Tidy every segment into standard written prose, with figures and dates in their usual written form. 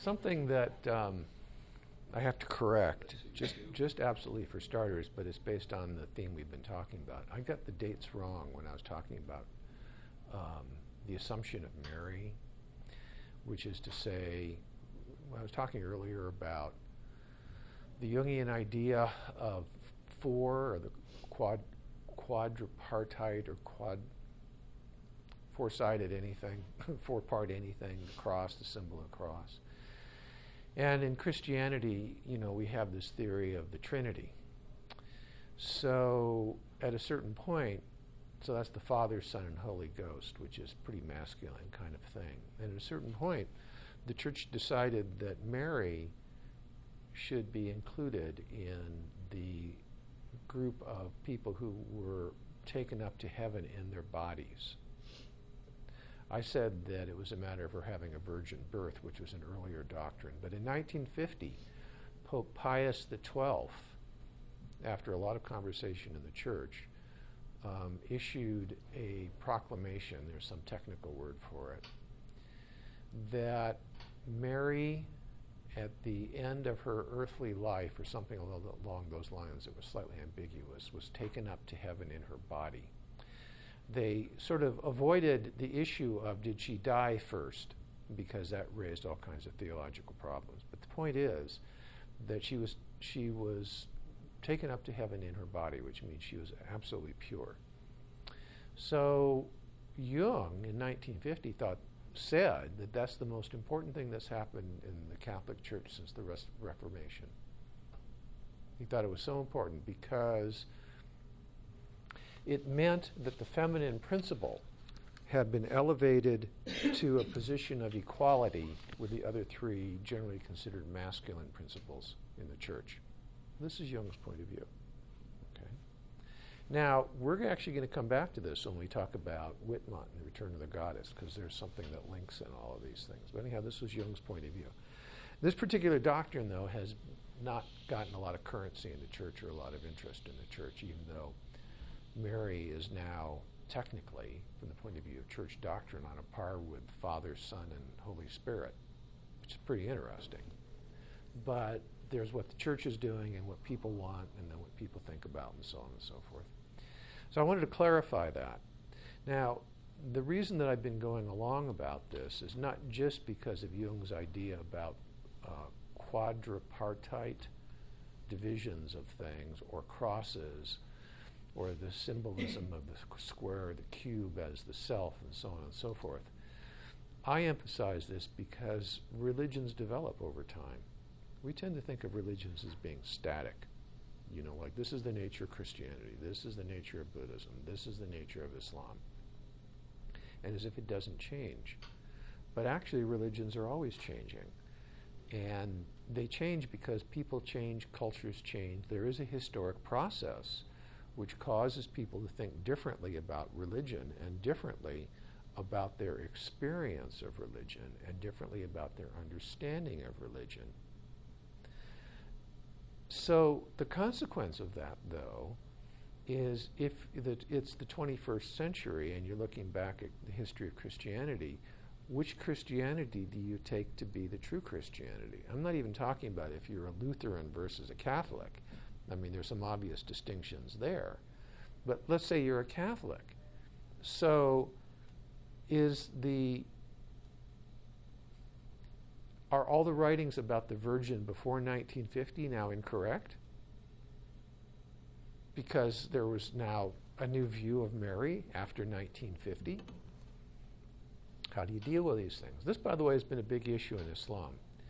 something that I have to correct, just absolutely for starters, but it's based on the theme we've been talking about. I got the dates wrong when I was talking about the Assumption of Mary, which is to say, I was talking earlier about the Jungian idea of four, or the quadripartite or four-sided anything, four-part anything, the cross, the symbol of the cross. And in Christianity, we have this theory of the Trinity. So at a certain point, so that's the Father, Son, and Holy Ghost, which is pretty masculine kind of thing. And at a certain point, the church decided that Mary should be included in the group of people who were taken up to heaven in their bodies. I said that it was a matter of her having a virgin birth, which was an earlier doctrine. But in 1950, Pope Pius XII, after a lot of conversation in the church, issued a proclamation, there's some technical word for it, that Mary, at the end of her earthly life, or something along those lines, it was slightly ambiguous, was taken up to heaven in her body. They sort of avoided the issue of did she die first, because that raised all kinds of theological problems. But the point is that she was taken up to heaven in her body, which means she was absolutely pure. So Jung, in 1950, said that that's the most important thing that's happened in the Catholic Church since the Reformation. He thought it was so important because it meant that the feminine principle had been elevated to a position of equality with the other three generally considered masculine principles in the church. This is Jung's point of view. Okay. Now, we're actually going to come back to this when we talk about Whitmont and the Return of the Goddess, because there's something that links in all of these things. But anyhow, this was Jung's point of view. This particular doctrine, though, has not gotten a lot of currency in the church or a lot of interest in the church, even though Mary is now technically, from the point of view of church doctrine, on a par with Father, Son, and Holy Spirit, which is pretty interesting. But there's what the church is doing and what people want and then what people think about and so on and so forth. So I wanted to clarify that. Now, the reason that I've been going along about this is not just because of Jung's idea about quadripartite divisions of things or crosses, or the symbolism of the square or the cube as the self, and so on and so forth. I emphasize this because religions develop over time. We tend to think of religions as being static. Like this is the nature of Christianity, this is the nature of Buddhism, this is the nature of Islam. And as if it doesn't change. But actually religions are always changing. And they change because people change, cultures change. There is a historic process which causes people to think differently about religion and differently about their experience of religion and differently about their understanding of religion. So the consequence of that, though, is if it's the 21st century and you're looking back at the history of Christianity, which Christianity do you take to be the true Christianity? I'm not even talking about if you're a Lutheran versus a Catholic. I mean, there's some obvious distinctions there. But let's say you're a Catholic. So are all the writings about the Virgin before 1950 now incorrect? Because there was now a new view of Mary after 1950? How do you deal with these things? This, by the way, has been a big issue in Islam.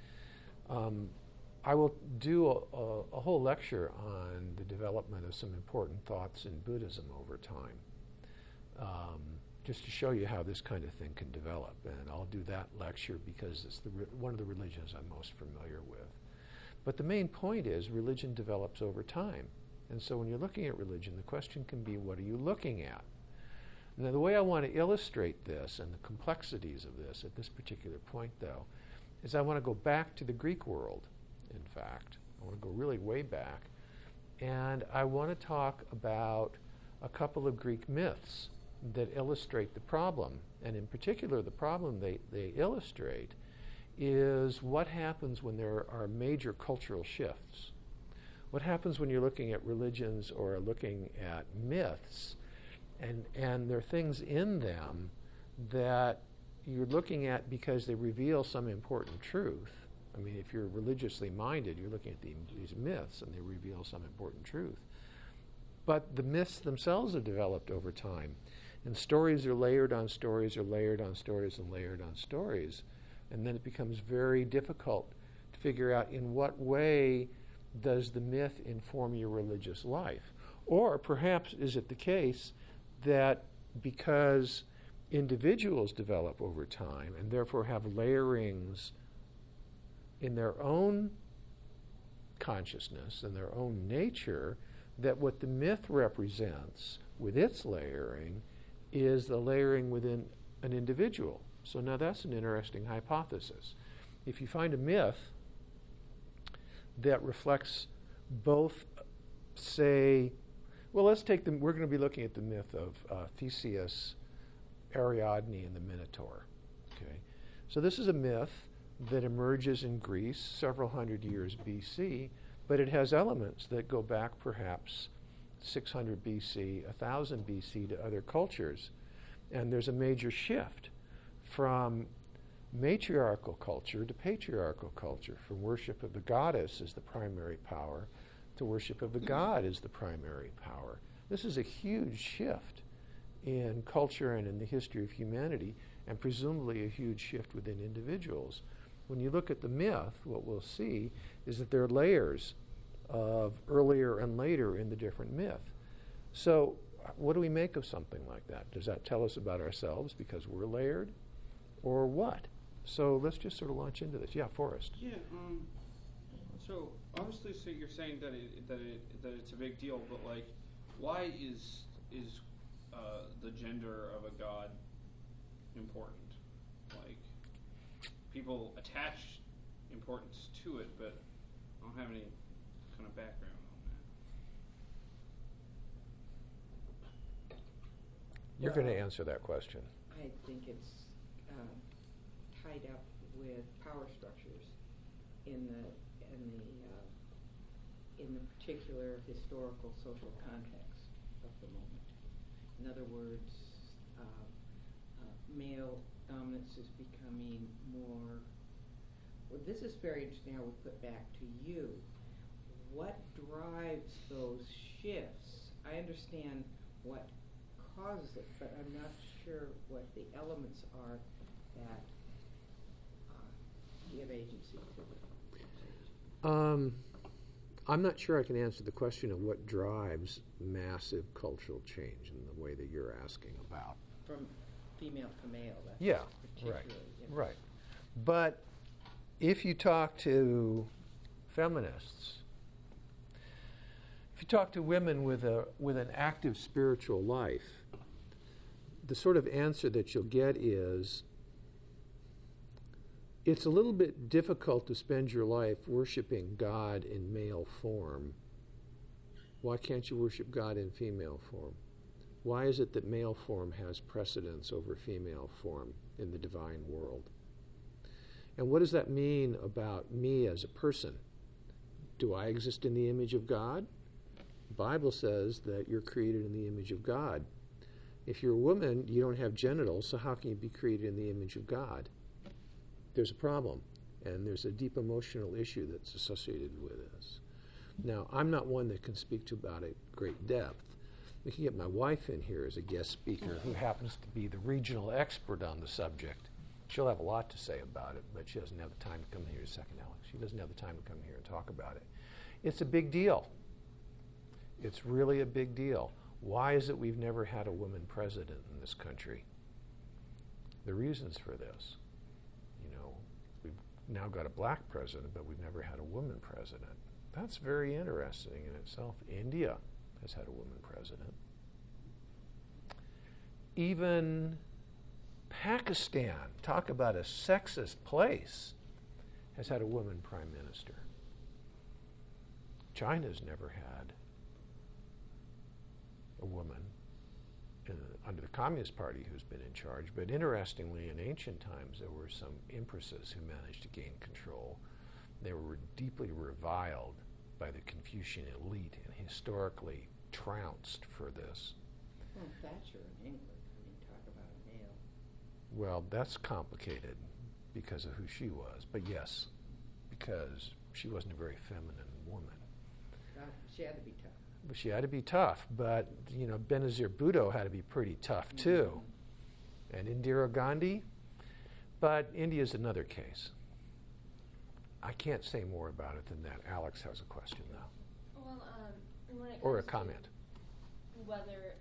I will do a whole lecture on the development of some important thoughts in Buddhism over time, just to show you how this kind of thing can develop. And I'll do that lecture because it's one of the religions I'm most familiar with. But the main point is religion develops over time. And so when you're looking at religion, the question can be, what are you looking at? Now, the way I want to illustrate this and the complexities of this at this particular point, though, is I want to go back to the Greek world. In fact, I want to go really way back, and I want to talk about a couple of Greek myths that illustrate the problem, and in particular the problem they illustrate is what happens when there are major cultural shifts. What happens when you're looking at religions or looking at myths, and there are things in them that you're looking at because they reveal some important truth. I mean, if you're religiously minded, you're looking at these myths and they reveal some important truth. But the myths themselves are developed over time. And stories are layered on stories, or layered on stories, and layered on stories. And then it becomes very difficult to figure out in what way does the myth inform your religious life. Or perhaps is it the case that because individuals develop over time and therefore have layerings in their own consciousness and their own nature, that what the myth represents with its layering is the layering within an individual. So now that's an interesting hypothesis. If you find a myth that reflects both, say, well, let's take them, we're going to be looking at the myth of Theseus, Ariadne, and the Minotaur. Okay, so this is a myth that emerges in Greece several hundred years BC, but it has elements that go back perhaps 600 BC, 1000 BC to other cultures. And there's a major shift from matriarchal culture to patriarchal culture, from worship of the goddess as the primary power to worship of the god as the primary power. This is a huge shift in culture and in the history of humanity, and presumably a huge shift within individuals. When you look at the myth, what we'll see is that there are layers of earlier and later in the different myth. So what do we make of something like that? Does that tell us about ourselves because we're layered, or what? So let's just sort of launch into this. Yeah, Forrest. Yeah. So obviously, so you're saying that it's a big deal, but like, why is the gender of a god important? Like, people attach importance to it, but I don't have any kind of background on that. You're going to answer that question. I think it's tied up with power structures in the particular historical social context of the moment. In other words, male dominance is becoming more. Well, this is very interesting. I would put back to you. What drives those shifts? I understand what causes it, but I'm not sure what the elements are that give agency to it. I'm not sure I can answer the question of what drives massive cultural change in the way that you're asking about. From female to male, that's yeah, particularly right, interesting. right. But if you talk to feminists, if you talk to women with an active spiritual life, the sort of answer that you'll get is, it's a little bit difficult to spend your life worshiping God in male form. Why can't you worship God in female form? Why is it that male form has precedence over female form in the divine world? And what does that mean about me as a person? Do I exist in the image of God? The Bible says that you're created in the image of God. If you're a woman, you don't have genitals, so how can you be created in the image of God? There's a problem, and there's a deep emotional issue that's associated with this. Now, I'm not one that can speak to about it great depth. We can get my wife in here as a guest speaker who happens to be the regional expert on the subject. She'll have a lot to say about it, but she doesn't have the time to come here. Second, Alex. She doesn't have the time to come here and talk about it. It's a big deal. It's really a big deal. Why is it we've never had a woman president in this country? The reasons for this. We've now got a black president, but we've never had a woman president. That's very interesting in itself. India has had a woman president. Even Pakistan, talk about a sexist place, has had a woman prime minister. China's never had a woman under the Communist Party who's been in charge. But interestingly, in ancient times, there were some empresses who managed to gain control. They were deeply reviled by the Confucian elite and historically trounced for this. Well, Thatcher in England, I mean, talk about a male. Well, that's complicated because of who she was. But yes, because she wasn't a very feminine woman. She had to be tough. But she had to be tough. But, you know, Benazir Bhutto had to be pretty tough, too. And Indira Gandhi. But India's another case. I can't say more about it than that. Alex has a question, though. Well, when it Or a comes comment. to whether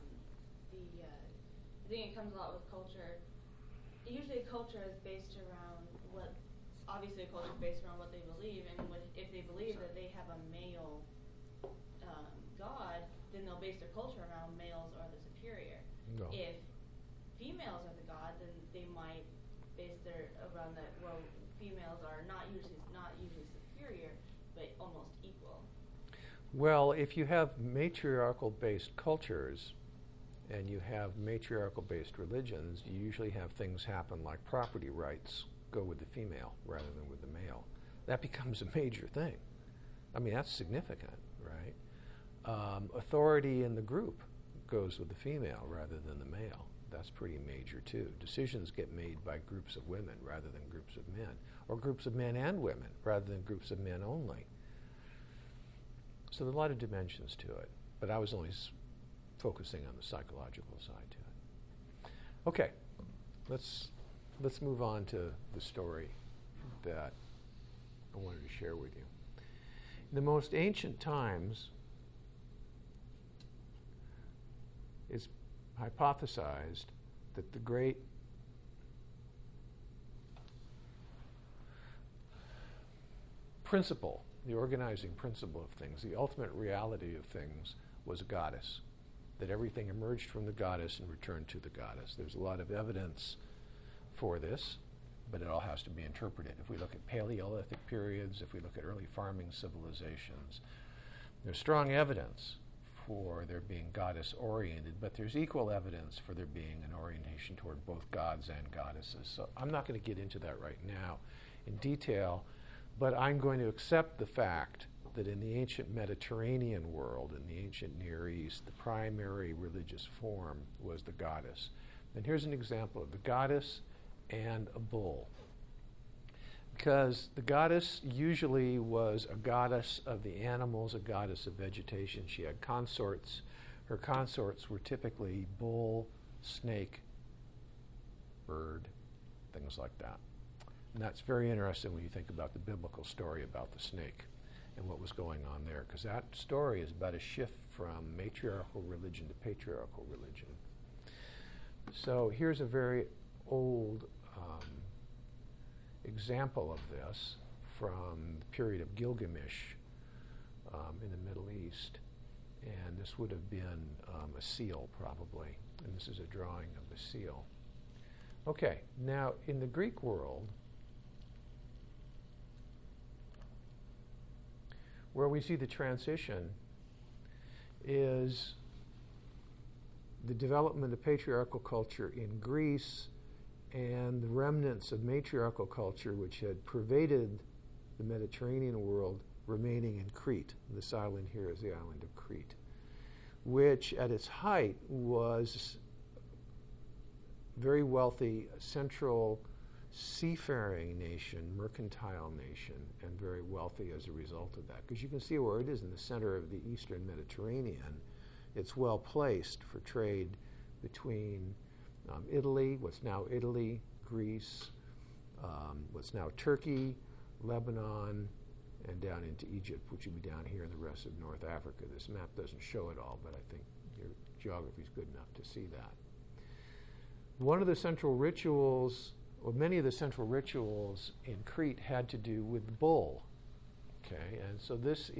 I think it comes a lot with culture. Usually, culture is based around what. Obviously, a culture is based around what they believe, and if they believe that they have a male god, then they'll base their culture around males are the superior. No. If females are the god, then they might base their around that. Well, females are not usually superior, but almost equal. Well, if you have matriarchal-based cultures and you have matriarchal-based religions, you usually have things happen like property rights go with the female rather than with the male. That becomes a major thing. I mean, that's significant, right? Authority in the group goes with the female rather than the male. That's pretty major, too. Decisions get made by groups of women rather than groups of men, or groups of men and women rather than groups of men only. So there are a lot of dimensions to it, but I was only focusing on the psychological side to it. Okay, let's move on to the story that I wanted to share with you. In the most ancient times, it's hypothesized that the great principle, the organizing principle of things, the ultimate reality of things was a goddess, that everything emerged from the goddess and returned to the goddess. There's a lot of evidence for this, but it all has to be interpreted. If we look at Paleolithic periods, if we look at early farming civilizations, there's strong evidence for there being goddess-oriented, but there's equal evidence for there being an orientation toward both gods and goddesses. So I'm not going to get into that right now in detail, but I'm going to accept the fact that in the ancient Mediterranean world, in the ancient Near East, the primary religious form was the goddess. And here's an example of the goddess and a bull. Because the goddess usually was a goddess of the animals, a goddess of vegetation. She had consorts. Her consorts were typically bull, snake, bird, things like that. And that's very interesting when you think about the biblical story about the snake and what was going on there, because that story is about a shift from matriarchal religion to patriarchal religion. So here's a very old example of this from the period of Gilgamesh in the Middle East. And this would have been a seal, probably. And this is a drawing of the seal. Okay, now in the Greek world, where we see the transition is the development of patriarchal culture in Greece and the remnants of matriarchal culture which had pervaded the Mediterranean world remaining in Crete. This island here is the island of Crete, which at its height was very wealthy, central seafaring nation, mercantile nation, and very wealthy as a result of that. Because you can see where it is in the center of the eastern Mediterranean. It's well placed for trade between Italy, what's now Italy, Greece, what's now Turkey, Lebanon, and down into Egypt, which would be down here in the rest of North Africa. This map doesn't show it all, but I think your geography is good enough to see that. One of the central rituals, or many of the central rituals in Crete had to do with the bull. Okay, and so this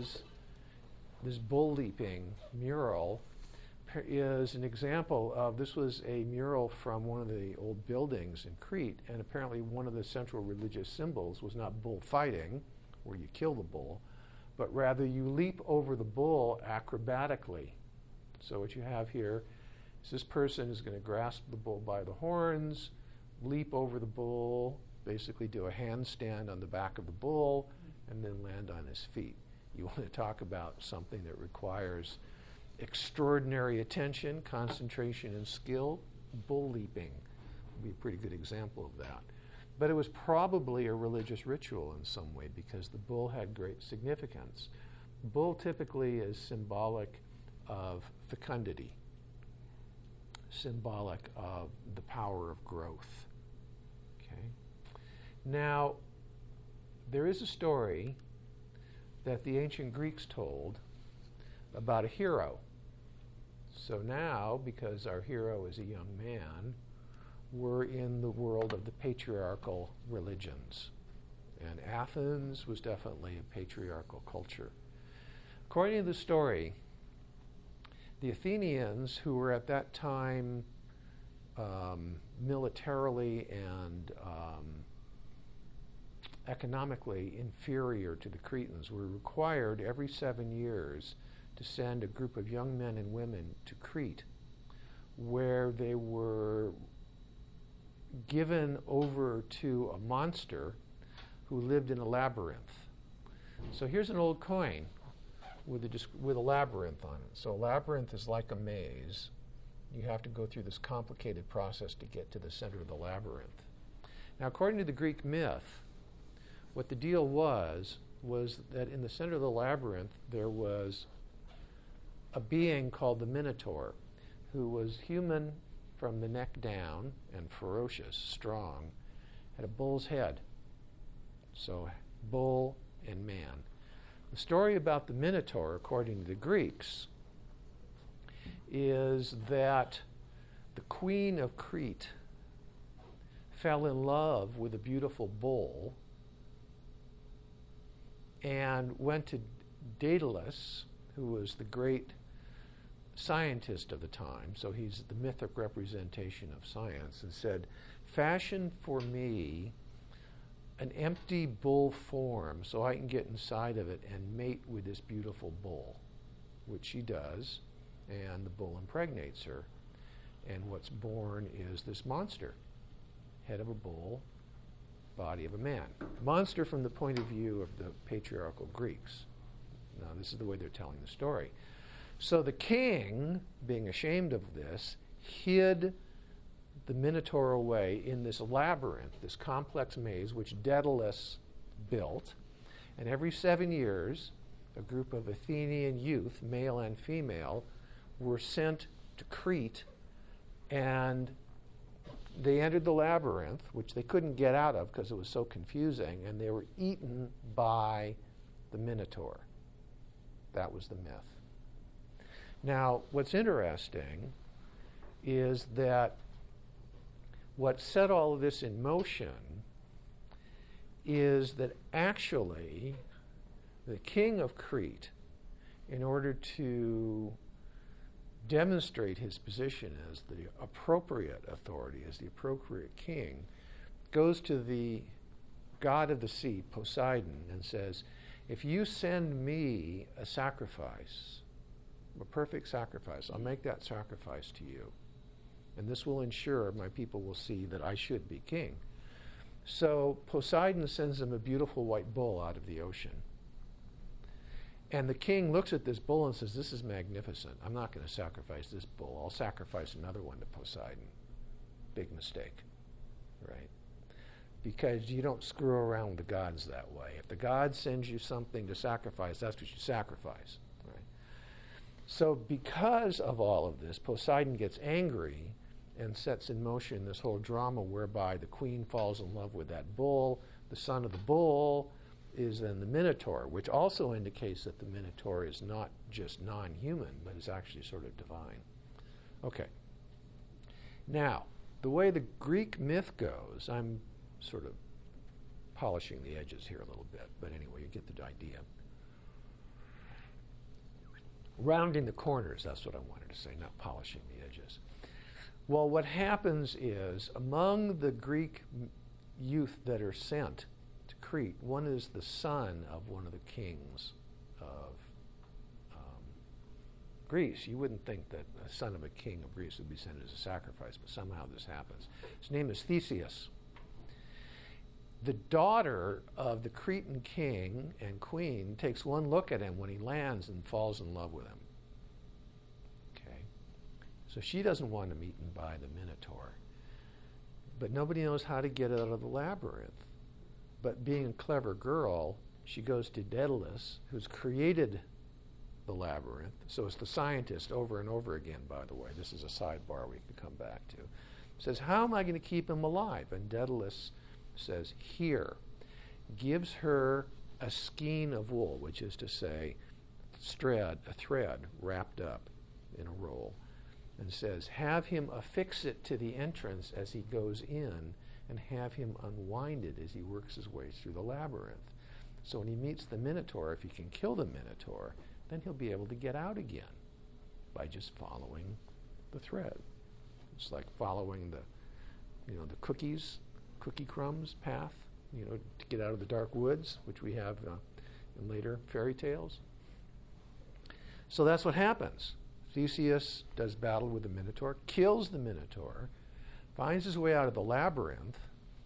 bull leaping mural is an example of, this was a mural from one of the old buildings in Crete, and apparently one of the central religious symbols was not bull fighting, where you kill the bull, but rather you leap over the bull acrobatically. So what you have here So this person is going to grasp the bull by the horns, leap over the bull, basically do a handstand on the back of the bull, and then land on his feet. You want to talk about something that requires extraordinary attention, concentration, and skill. Bull leaping would be a pretty good example of that. But it was probably a religious ritual in some way because the bull had great significance. Bull typically is symbolic of fecundity, symbolic of the power of growth. Okay. Now, there is a story that the ancient Greeks told about a hero. So now, because our hero is a young man, we're in the world of the patriarchal religions. And Athens was definitely a patriarchal culture. According to the story, the Athenians, who were at that time militarily and economically inferior to the Cretans, were required every 7 years to send a group of young men and women to Crete, where they were given over to a monster who lived in a labyrinth. So here's an old coin with a labyrinth on it. So a labyrinth is like a maze. You have to go through this complicated process to get to the center of the labyrinth. Now, according to the Greek myth, what the deal was that in the center of the labyrinth there was a being called the Minotaur, who was human from the neck down and ferocious, strong, had a bull's head. So bull and man. The story about the Minotaur, according to the Greeks, is that the queen of Crete fell in love with a beautiful bull and went to Daedalus, who was the great scientist of the time, so he's the mythic representation of science, and said, "Fashion for me an empty bull form so I can get inside of it and mate with this beautiful bull," which she does, and the bull impregnates her. And what's born is this monster, head of a bull, body of a man. Monster from the point of view of the patriarchal Greeks. Now, this is the way they're telling the story. So the king, being ashamed of this, hid the Minotaur away in this labyrinth, this complex maze, which Daedalus built. And every 7 years, a group of Athenian youth, male and female, were sent to Crete, and they entered the labyrinth, which they couldn't get out of because it was so confusing, and they were eaten by the Minotaur. That was the myth. Now, what's interesting is that what set all of this in motion is that actually the king of Crete, in order to demonstrate his position as the appropriate authority, as the appropriate king, goes to the god of the sea, Poseidon, and says, "If you send me a sacrifice, a perfect sacrifice, I'll make that sacrifice to you. And this will ensure my people will see that I should be king." So Poseidon sends him a beautiful white bull out of the ocean. And the king looks at this bull and says, "This is magnificent. I'm not going to sacrifice this bull. I'll sacrifice another one to Poseidon." Big mistake, right? Because you don't screw around with the gods that way. If the god sends you something to sacrifice, that's what you sacrifice. So because of all of this, Poseidon gets angry and sets in motion this whole drama whereby the queen falls in love with that bull. The son of the bull is then the Minotaur, which also indicates that the Minotaur is not just non-human, but is actually sort of divine. Okay. Now, the way the Greek myth goes, I'm sort of polishing the edges here a little bit, but anyway, you get the idea. Rounding the corners, that's what I wanted to say, not polishing the edges. Well, what happens is, among the Greek youth that are sent to Crete, one is the son of one of the kings of Greece, you wouldn't think that a son of a king of Greece would be sent as a sacrifice, but somehow this happens. His name is Theseus. The daughter of the Cretan king and queen takes one look at him when he lands and falls in love with him. Okay? So she doesn't want him eaten by the Minotaur. But nobody knows how to get out of the labyrinth. But being a clever girl, she goes to Daedalus, who's created the labyrinth. So it's the scientist over and over again, by the way. This is a sidebar we can come back to. Says, how am I going to keep him alive? And Daedalus says, here. Gives her a skein of wool, which is to say, a thread wrapped up in a roll, and says, have him affix it to the entrance as he goes in, and have him unwind it as he works his way through the labyrinth. So when he meets the Minotaur, if he can kill the Minotaur, then he'll be able to get out again by just following the thread. It's like following the cookie crumbs path, to get out of the dark woods, which we have in later fairy tales. So that's what happens. Theseus does battle with the Minotaur, kills the Minotaur, finds his way out of the labyrinth,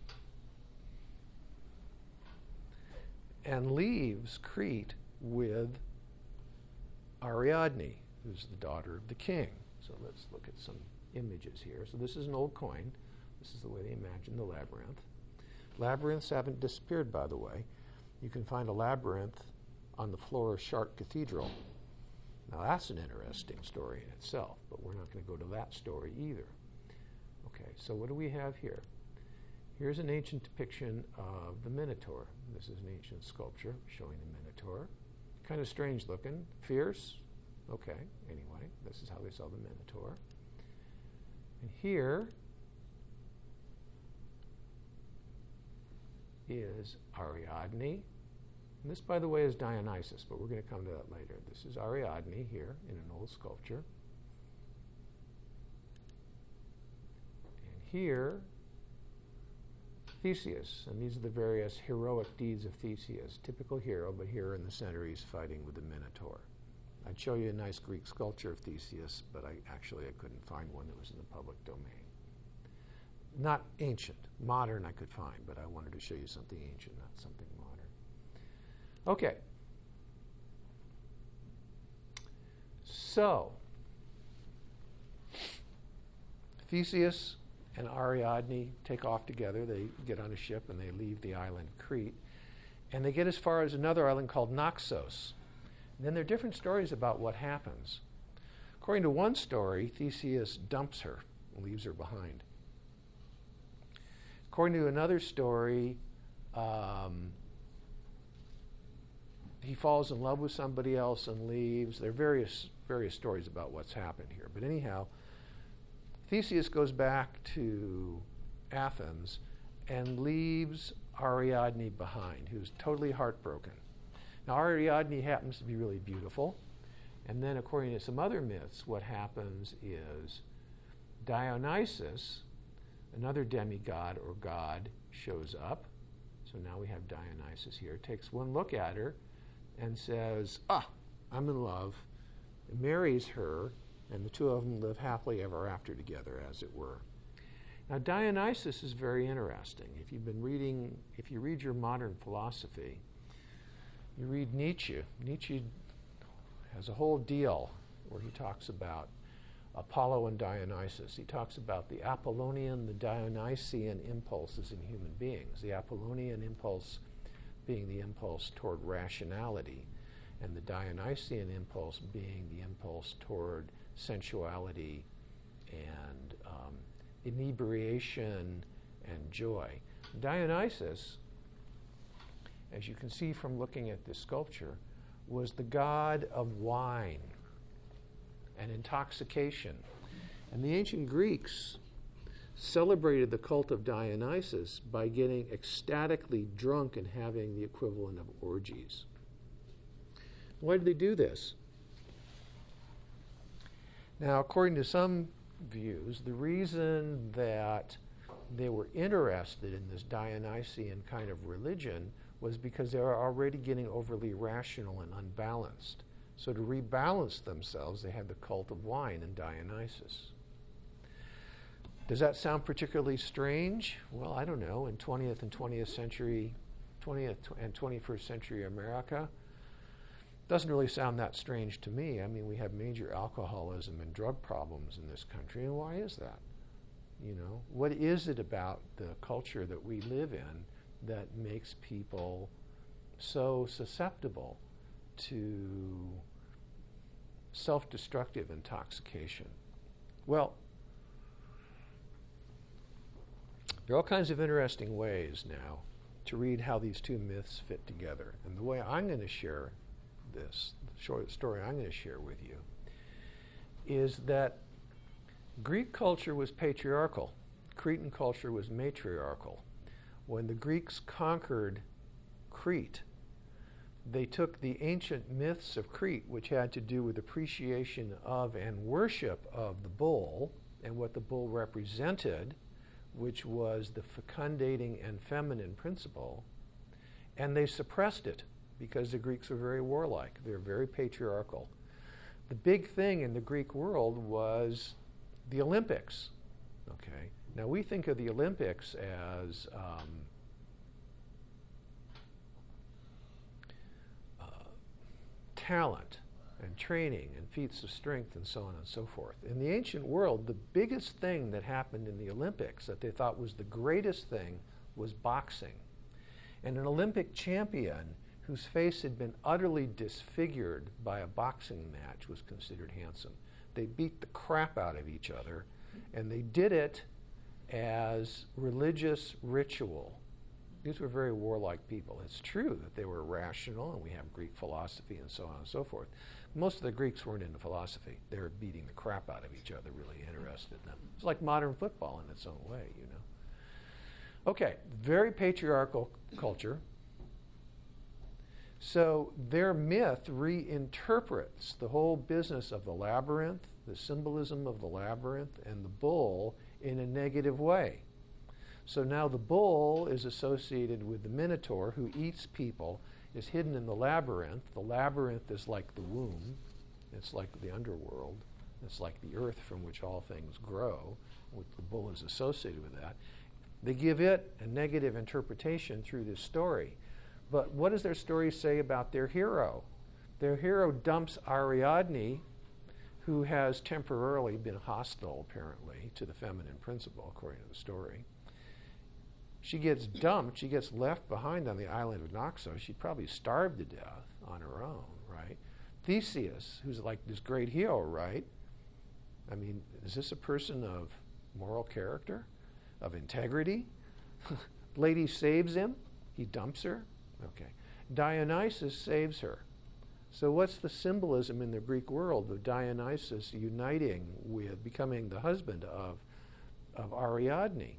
and leaves Crete with Ariadne, who's the daughter of the king. So let's look at some images here. So this is an old coin. This is the way they imagine the labyrinth. Labyrinths haven't disappeared, by the way. You can find a labyrinth on the floor of Chartres Cathedral. Now that's an interesting story in itself, but we're not going to go to that story either. Okay, so what do we have here? Here's an ancient depiction of the Minotaur. This is an ancient sculpture showing the Minotaur. Kind of strange looking, fierce. Okay, anyway, this is how they saw the Minotaur. And here is Ariadne. And this, by the way, is Dionysus, but we're going to come to that later. This is Ariadne here in an old sculpture. And here, Theseus. And these are the various heroic deeds of Theseus. Typical hero, but here in the center he's fighting with the Minotaur. I'd show you a nice Greek sculpture of Theseus, but I couldn't find one that was in the public domain. Not ancient. Modern I could find, but I wanted to show you something ancient, not something modern. Okay. So, Theseus and Ariadne take off together. They get on a ship and they leave the island of Crete. And they get as far as another island called Naxos. And then there are different stories about what happens. According to one story, Theseus dumps her and leaves her behind. According to another story, he falls in love with somebody else and leaves. There are various stories about what's happened here. But anyhow, Theseus goes back to Athens and leaves Ariadne behind, who's totally heartbroken. Now, Ariadne happens to be really beautiful. And then, according to some other myths, what happens is Dionysus, another demigod or god, shows up. So now we have Dionysus here, takes one look at her and says, I'm in love, and marries her, and the two of them live happily ever after together, as it were. Now, Dionysus is very interesting. If you read your modern philosophy, you read Nietzsche. Nietzsche has a whole deal where he talks about Apollo and Dionysus. He talks about the Apollonian, the Dionysian impulses in human beings. The Apollonian impulse being the impulse toward rationality, and the Dionysian impulse being the impulse toward sensuality and inebriation and joy. Dionysus, as you can see from looking at this sculpture, was the god of wine and intoxication. And the ancient Greeks celebrated the cult of Dionysus by getting ecstatically drunk and having the equivalent of orgies. Why did they do this? Now, according to some views, the reason that they were interested in this Dionysian kind of religion was because they were already getting overly rational and unbalanced. So to rebalance themselves, they had the cult of wine and Dionysus. Does that sound particularly strange? Well, I don't know. In 20th and 21st century America, doesn't really sound that strange to me. I mean, we have major alcoholism and drug problems in this country, and why is that? You know, what is it about the culture that we live in that makes people so susceptible to self-destructive intoxication? Well, there are all kinds of interesting ways now to read how these two myths fit together. And the way I'm going to share this, the short story I'm going to share with you, is that Greek culture was patriarchal. Cretan culture was matriarchal. When the Greeks conquered Crete, they took the ancient myths of Crete, which had to do with appreciation of and worship of the bull and what the bull represented, which was the fecundating and feminine principle, and they suppressed it because the Greeks were very warlike. They were very patriarchal. The big thing in the Greek world was the Olympics. Okay, now we think of the Olympics as talent and training and feats of strength and so on and so forth. In the ancient world, the biggest thing that happened in the Olympics that they thought was the greatest thing was boxing. And an Olympic champion whose face had been utterly disfigured by a boxing match was considered handsome. They beat the crap out of each other, and they did it as religious ritual. These were very warlike people. It's true that they were rational, and we have Greek philosophy and so on and so forth. Most of the Greeks weren't into philosophy. They were beating the crap out of each other, really interested in them. It's like modern football in its own way, you know. Okay, very patriarchal culture. So their myth reinterprets the whole business of the labyrinth, the symbolism of the labyrinth, and the bull in a negative way. So now the bull is associated with the Minotaur, who eats people, is hidden in the labyrinth. The labyrinth is like the womb. It's like the underworld. It's like the earth from which all things grow, which the bull is associated with that. They give it a negative interpretation through this story. But what does their story say about their hero? Their hero dumps Ariadne, who has temporarily been hostile, apparently, to the feminine principle, according to the story. She gets dumped. She gets left behind on the island of Naxos. She'd probably starved to death on her own, right? Theseus, who's like this great hero, right? I mean, is this a person of moral character, of integrity? Lady saves him. He dumps her. Okay. Dionysus saves her. So what's the symbolism in the Greek world of Dionysus uniting with, becoming the husband of Ariadne?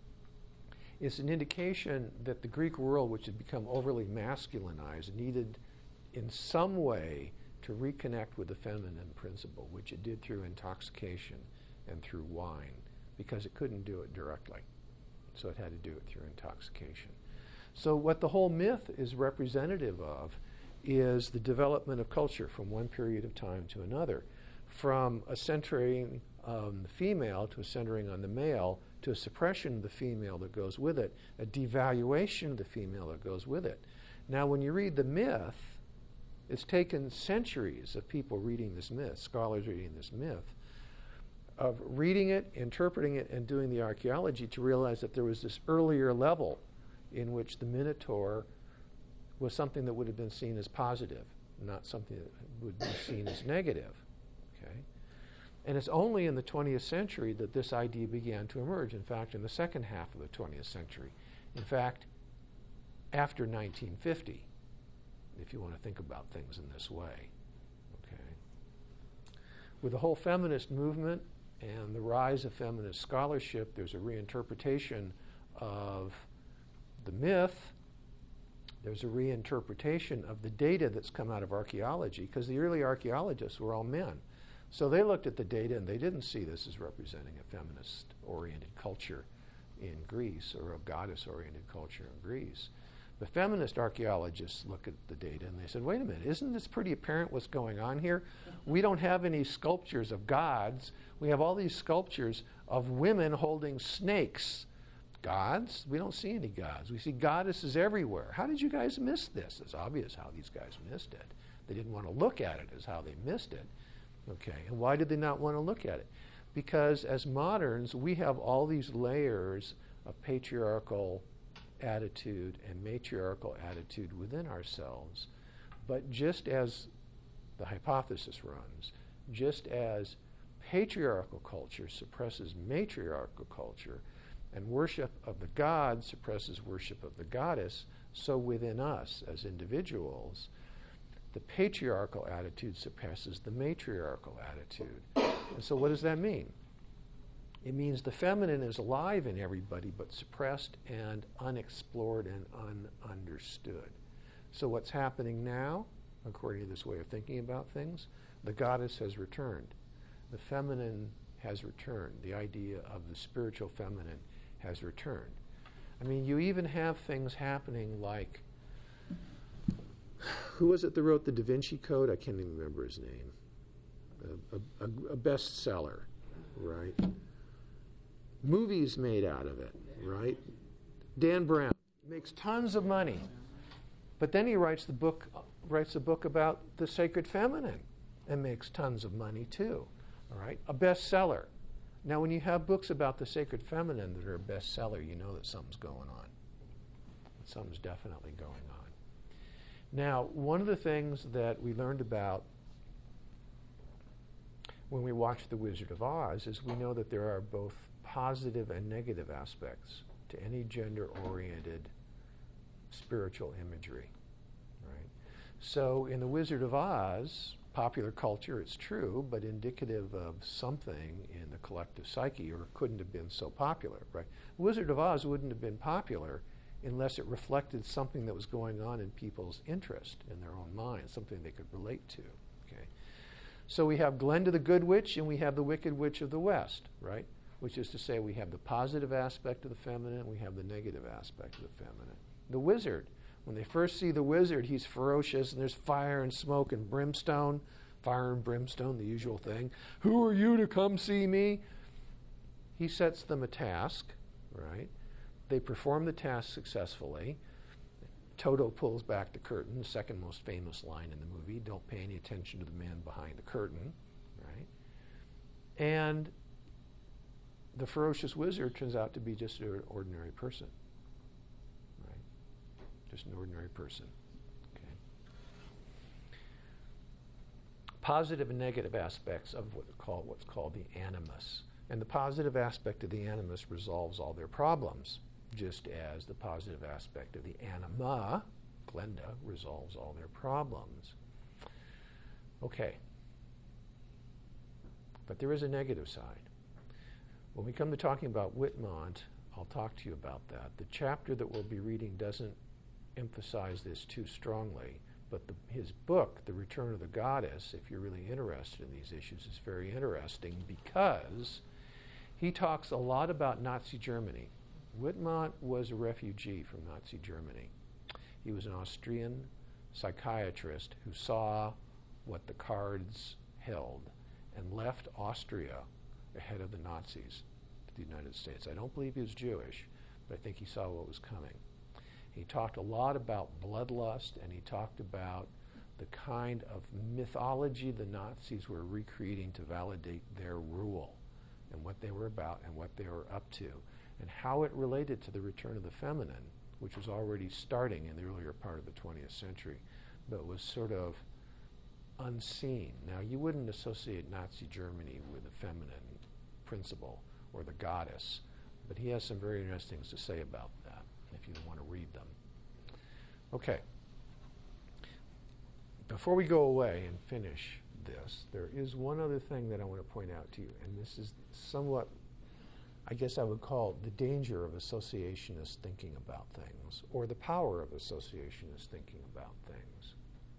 It's an indication that the Greek world, which had become overly masculinized, needed in some way to reconnect with the feminine principle, which it did through intoxication and through wine, because it couldn't do it directly. So it had to do it through intoxication. So what the whole myth is representative of is the development of culture from one period of time to another, from a centering on the female to a centering on the male, to a suppression of the female that goes with it, a devaluation of the female that goes with it. Now, when you read the myth, it's taken centuries of people reading this myth, scholars reading this myth, of reading it, interpreting it, and doing the archaeology to realize that there was this earlier level in which the Minotaur was something that would have been seen as positive, not something that would be seen as negative. Okay? And it's only in the 20th century that this idea began to emerge. In fact, in the second half of the 20th century. In fact, after 1950, if you want to think about things in this way. Okay? With the whole feminist movement and the rise of feminist scholarship, there's a reinterpretation of the myth. There's a reinterpretation of the data that's come out of archaeology, because the early archaeologists were all men. So they looked at the data and they didn't see this as representing a feminist-oriented culture in Greece or a goddess-oriented culture in Greece. The feminist archaeologists look at the data and they said, wait a minute, isn't this pretty apparent what's going on here? We don't have any sculptures of gods. We have all these sculptures of women holding snakes. Gods? We don't see any gods. We see goddesses everywhere. How did you guys miss this? It's obvious how these guys missed it. They didn't want to look at it as how they missed it. Okay, and why did they not want to look at it? Because as moderns, we have all these layers of patriarchal attitude and matriarchal attitude within ourselves. But just as the hypothesis runs, just as patriarchal culture suppresses matriarchal culture, and worship of the god suppresses worship of the goddess, so within us as individuals, the patriarchal attitude suppresses the matriarchal attitude. And so what does that mean? It means the feminine is alive in everybody, but suppressed and unexplored and ununderstood. So what's happening now, according to this way of thinking about things, the goddess has returned. The feminine has returned. The idea of the spiritual feminine has returned. I mean, you even have things happening like, who was it that wrote the Da Vinci Code? I can't even remember his name. A bestseller, right? Movies made out of it, right? Dan Brown makes tons of money, but then he writes a book about the sacred feminine and makes tons of money too. All right, a bestseller. Now, when you have books about the sacred feminine that are a bestseller, you know that something's going on. Something's definitely going on. Now, one of the things that we learned about when we watched The Wizard of Oz is we know that there are both positive and negative aspects to any gender-oriented spiritual imagery. Right? So in The Wizard of Oz, popular culture, it's true, but indicative of something in the collective psyche, or it couldn't have been so popular. Right? Wizard of Oz wouldn't have been popular unless it reflected something that was going on in people's interest in their own minds, something they could relate to. Okay? So we have Glenda the Good Witch and we have the Wicked Witch of the West, right? Which is to say we have the positive aspect of the feminine, we have the negative aspect of the feminine. The wizard, when they first see the wizard, he's ferocious and there's fire and smoke and brimstone. Fire and brimstone, the usual thing. Who are you to come see me? He sets them a task, right? They perform the task successfully. Toto pulls back the curtain, the second most famous line in the movie. Don't pay any attention to the man behind the curtain, right? And the ferocious wizard turns out to be just an ordinary person, right? Just an ordinary person. Okay. Positive and negative aspects of what's called the animus. And the positive aspect of the animus resolves all their problems, just as the positive aspect of the anima, Glenda, resolves all their problems. Okay. But there is a negative side. When we come to talking about Whitmont, I'll talk to you about that. The chapter that we'll be reading doesn't emphasize this too strongly, but his book, The Return of the Goddess, if you're really interested in these issues, is very interesting because he talks a lot about Nazi Germany. Whitmont was a refugee from Nazi Germany. He was an Austrian psychiatrist who saw what the cards held and left Austria ahead of the Nazis to the United States. I don't believe he was Jewish, but I think he saw what was coming. He talked a lot about bloodlust, and he talked about the kind of mythology the Nazis were recreating to validate their rule and what they were about and what they were up to, and how it related to the return of the feminine, which was already starting in the earlier part of the 20th century, but was sort of unseen. Now, you wouldn't associate Nazi Germany with the feminine principle or the goddess, but he has some very interesting things to say about that, if you want to read them. Okay. Before we go away and finish this, there is one other thing that I want to point out to you, and this is somewhat, I guess I would call it the danger of associationist thinking about things, or the power of associationist thinking about things.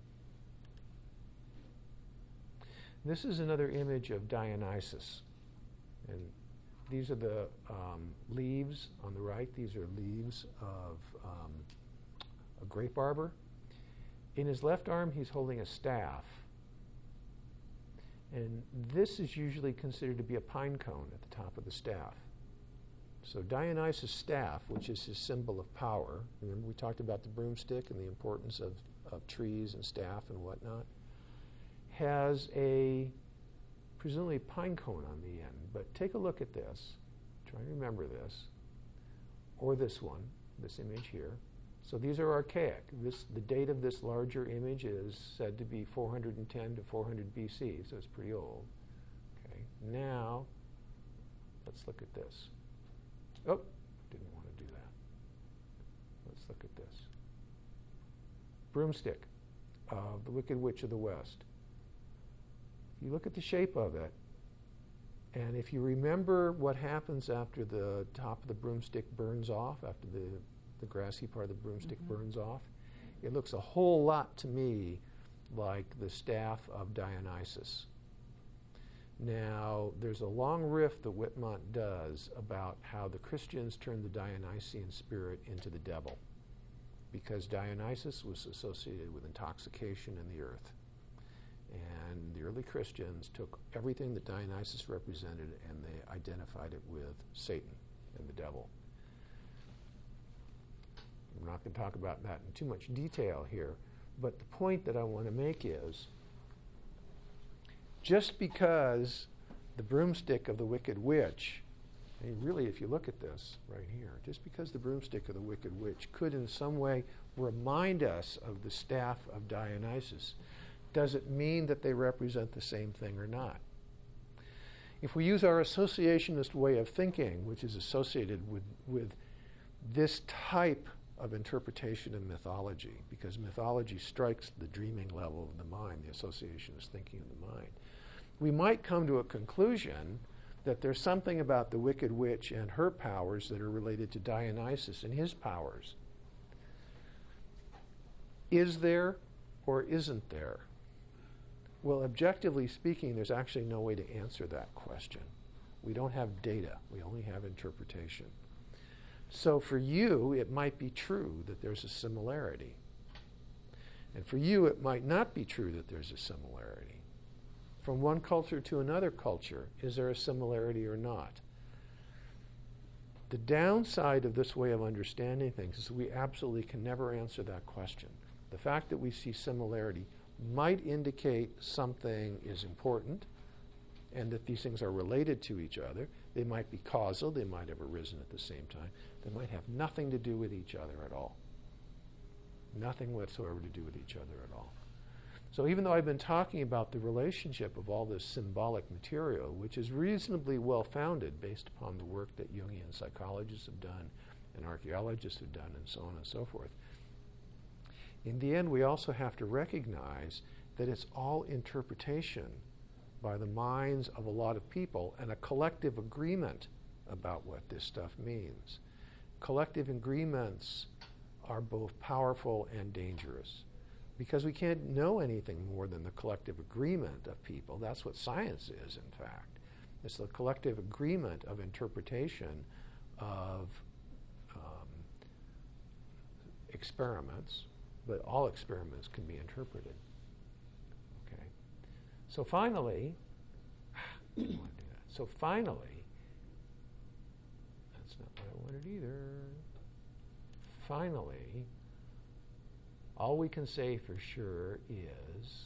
This is another image of Dionysus. And these are the leaves on the right. These are leaves of a grape arbor. In his left arm, he's holding a staff. And this is usually considered to be a pine cone at the top of the staff. So Dionysus' staff, which is his symbol of power, remember we talked about the broomstick and the importance of trees and staff and whatnot, has a presumably pine cone on the end. But take a look at this. Try and remember this. Or this one, this image here. So these are archaic. The date of this larger image is said to be 410 to 400 BC, so it's pretty old. Okay. Now, let's look at this. Oh, didn't want to do that. Let's look at this. Broomstick of the Wicked Witch of the West. If you look at the shape of it, and if you remember what happens after the top of the broomstick burns off, after the grassy part of the broomstick burns off, it looks a whole lot to me like the staff of Dionysus. Now, there's a long riff that Whitmont does about how the Christians turned the Dionysian spirit into the devil, because Dionysus was associated with intoxication in the earth. And the early Christians took everything that Dionysus represented and they identified it with Satan and the devil. I'm not going to talk about that in too much detail here, but the point that I want to make is, just because the broomstick of the Wicked Witch, and really if you look at this right here, just because the broomstick of the Wicked Witch could in some way remind us of the staff of Dionysus, does it mean that they represent the same thing or not? If we use our associationist way of thinking, which is associated with this type of interpretation of mythology, because mythology strikes the dreaming level of the mind, the associationist thinking of the mind, we might come to a conclusion that there's something about the Wicked Witch and her powers that are related to Dionysus and his powers. Is there or isn't there? Well, objectively speaking, there's actually no way to answer that question. We don't have data. We only have interpretation. So for you, it might be true that there's a similarity. And for you, it might not be true that there's a similarity. From one culture to another culture, is there a similarity or not? The downside of this way of understanding things is we absolutely can never answer that question. The fact that we see similarity might indicate something is important and that these things are related to each other. They might be causal. They might have arisen at the same time. They might have nothing to do with each other at all. Nothing whatsoever to do with each other at all. So even though I've been talking about the relationship of all this symbolic material, which is reasonably well-founded based upon the work that Jungian psychologists have done and archaeologists have done and so on and so forth, in the end we also have to recognize that it's all interpretation by the minds of a lot of people and a collective agreement about what this stuff means. Collective agreements are both powerful and dangerous, because we can't know anything more than the collective agreement of people. That's what science is, in fact. It's the collective agreement of interpretation of experiments, but all experiments can be interpreted. Okay. So finally, I didn't want to do that. So finally, that's not what I wanted either. Finally, all we can say for sure is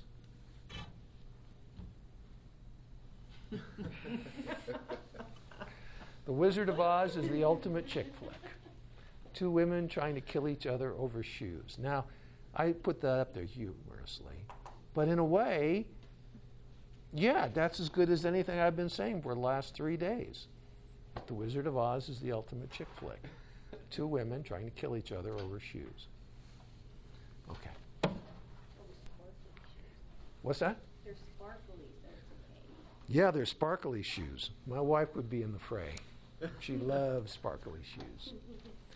The Wizard of Oz is the ultimate chick flick. Two women trying to kill each other over shoes. Now, I put that up there humorously, but in a way, yeah, that's as good as anything I've been saying for the last 3 days. The Wizard of Oz is the ultimate chick flick. Two women trying to kill each other over shoes. Okay. What's that? They're sparkly, so it's okay. Yeah, they're sparkly shoes. My wife would be in the fray. She loves sparkly shoes.